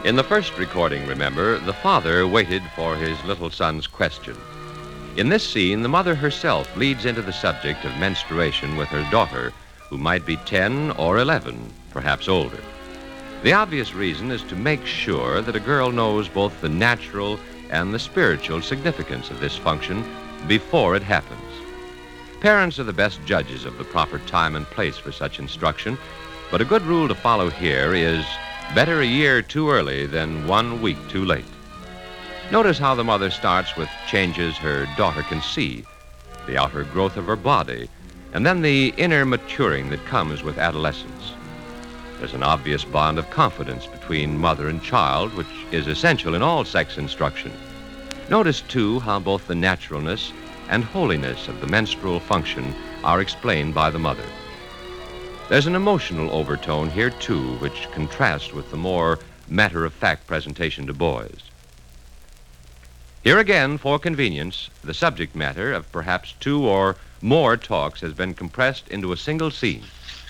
In the first recording, remember, the father waited for his little son's question. In this scene, the mother herself leads into the subject of menstruation with her daughter, who might be 10 or 11, perhaps older. The obvious reason is to make sure that a girl knows both the natural and the spiritual significance of this function before it happens. Parents are the best judges of the proper time and place for such instruction, but a good rule to follow here is better a year too early than 1 week too late. Notice how the mother starts with changes her daughter can see, the outer growth of her body, and then the inner maturing that comes with adolescence. There's an obvious bond of confidence between mother and child, which is essential in all sex instruction. Notice, too, how both the naturalness and holiness of the menstrual function are explained by the mother. There's an emotional overtone here, too, which contrasts with the more matter-of-fact presentation to boys. Here again, for convenience, the subject matter of perhaps 2 or more talks has been compressed into a single scene.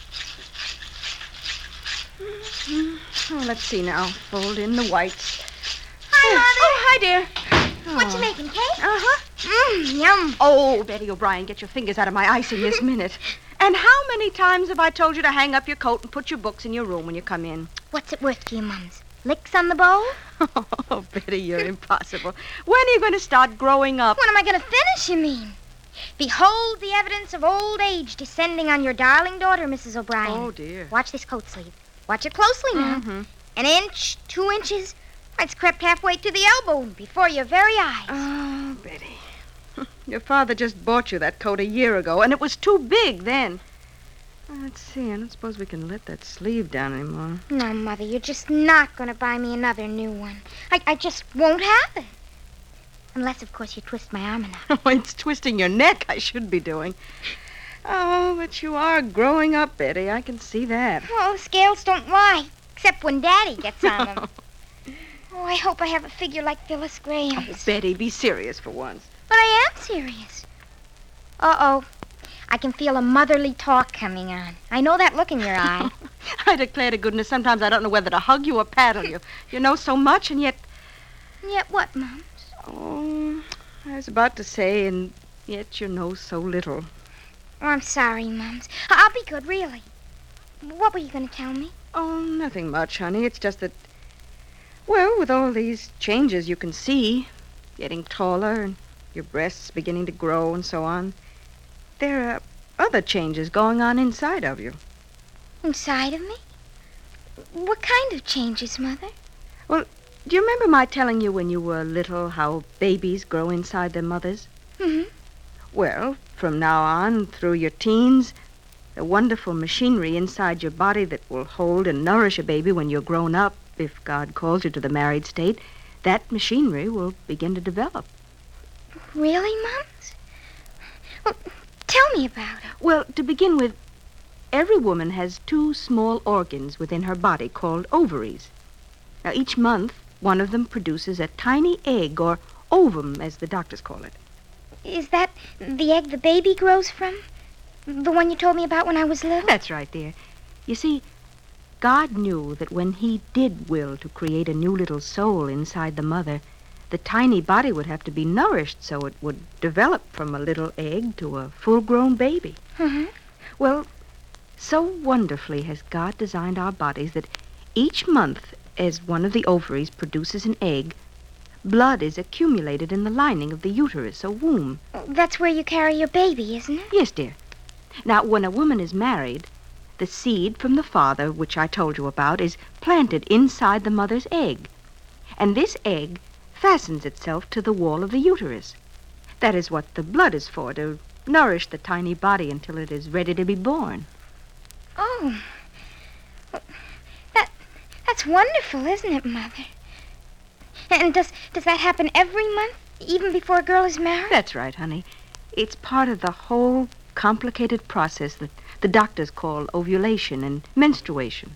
Oh, let's see now. Fold in the whites. Hi, Mother. Oh, hi, dear. What you making, cake? Uh-huh. Yum. Oh, Betty O'Brien, get your fingers out of my icing this minute. And how many times have I told you to hang up your coat and put your books in your room when you come in? What's it worth to you, Mums? Licks on the bowl? Oh, Betty, you're impossible. When are you going to start growing up? When am I going to finish, you mean? Behold the evidence of old age descending on your darling daughter, Mrs. O'Brien. Oh, dear. Watch this coat sleeve. Watch it closely now. Mm-hmm. An inch, 2 inches. It's crept halfway to the elbow before your very eyes. Oh, Betty. Your father just bought you that coat a year ago, and it was too big then. Let's see, I don't suppose we can let that sleeve down anymore. No, Mother, you're just not going to buy me another new one. I just won't have it. Unless, of course, you twist my arm enough. Oh, it's twisting your neck I should be doing. Oh, but you are growing up, Betty. I can see that. Well, the scales don't lie, except when Daddy gets on them. Oh, I hope I have a figure like Phyllis Graham's. Oh, Betty, be serious for once. But I am serious. Uh-oh. I can feel a motherly talk coming on. I know that look in your eye. I declare to goodness, sometimes I don't know whether to hug you or paddle you. You know so much, and yet... And yet what, Mums? Oh, I was about to say, and yet you know so little. Oh, I'm sorry, Mums. I'll be good, really. What were you going to tell me? Oh, nothing much, honey. It's just that, well, with all these changes you can see, getting taller and your breasts beginning to grow and so on, there are other changes going on inside of you. Inside of me? What kind of changes, Mother? Well, do you remember my telling you when you were little how babies grow inside their mothers? Mm-hmm. Well, from now on, through your teens, the wonderful machinery inside your body that will hold and nourish a baby when you're grown up, if God calls you to the married state, that machinery will begin to develop. Really, Mums? Well, tell me about it. Well, to begin with, every woman has 2 small organs within her body called ovaries. Now, each month, one of them produces a tiny egg, or ovum, as the doctors call it. Is that the egg the baby grows from? The one you told me about when I was little? That's right, dear. You see, God knew that when he did will to create a new little soul inside the mother, the tiny body would have to be nourished so it would develop from a little egg to a full-grown baby. Mm-hmm. Well, so wonderfully has God designed our bodies that each month, as one of the ovaries produces an egg, blood is accumulated in the lining of the uterus, or womb. That's where you carry your baby, isn't it? Yes, dear. Now, when a woman is married, the seed from the father, which I told you about, is planted inside the mother's egg. And this egg fastens itself to the wall of the uterus. That is what the blood is for, to nourish the tiny body until it is ready to be born. Oh. Well, that's wonderful, isn't it, Mother? And does that happen every month, even before a girl is married? That's right, honey. It's part of the whole complicated process that the doctors call ovulation and menstruation.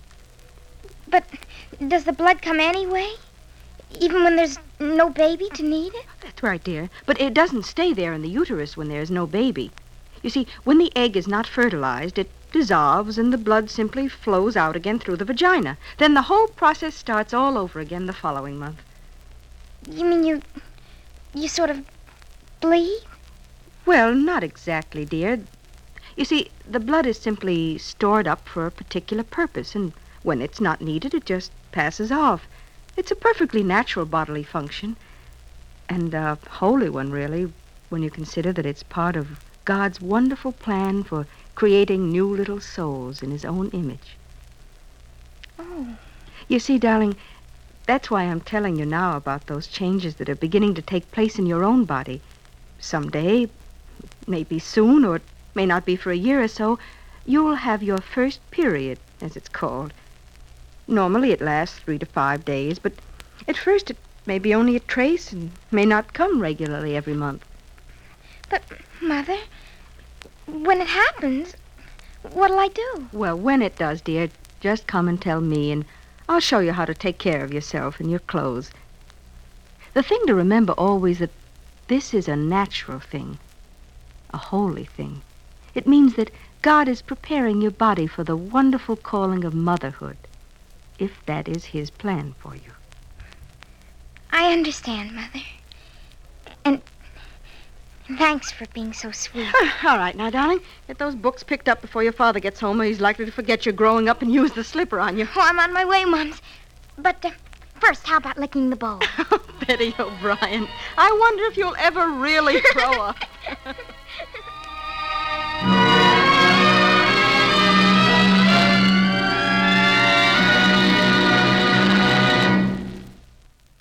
But does the blood come anyway? Even when there's no baby to need it? That's right, dear. But it doesn't stay there in the uterus when there's no baby. You see, when the egg is not fertilized, it dissolves and the blood simply flows out again through the vagina. Then the whole process starts all over again the following month. You mean you sort of bleed? Well, not exactly, dear. You see, the blood is simply stored up for a particular purpose, and when it's not needed, it just passes off. It's a perfectly natural bodily function, and a holy one, really, when you consider that it's part of God's wonderful plan for creating new little souls in his own image. Oh. You see, darling, that's why I'm telling you now about those changes that are beginning to take place in your own body. Someday, maybe soon, or it may not be for a year or so, you'll have your first period, as it's called. Normally it lasts 3 to 5 days, but at first it may be only a trace and may not come regularly every month. But, Mother, when it happens, what'll I do? Well, when it does, dear, just come and tell me, and I'll show you how to take care of yourself and your clothes. The thing to remember always that this is a natural thing, a holy thing. It means that God is preparing your body for the wonderful calling of motherhood, if that is his plan for you. I understand, Mother. And thanks for being so sweet. All right, now, darling, get those books picked up before your father gets home, or he's likely to forget you're growing up and use the slipper on you. Oh, I'm on my way, Mums. But first, how about licking the bowl? Betty O'Brien, I wonder if you'll ever really grow up.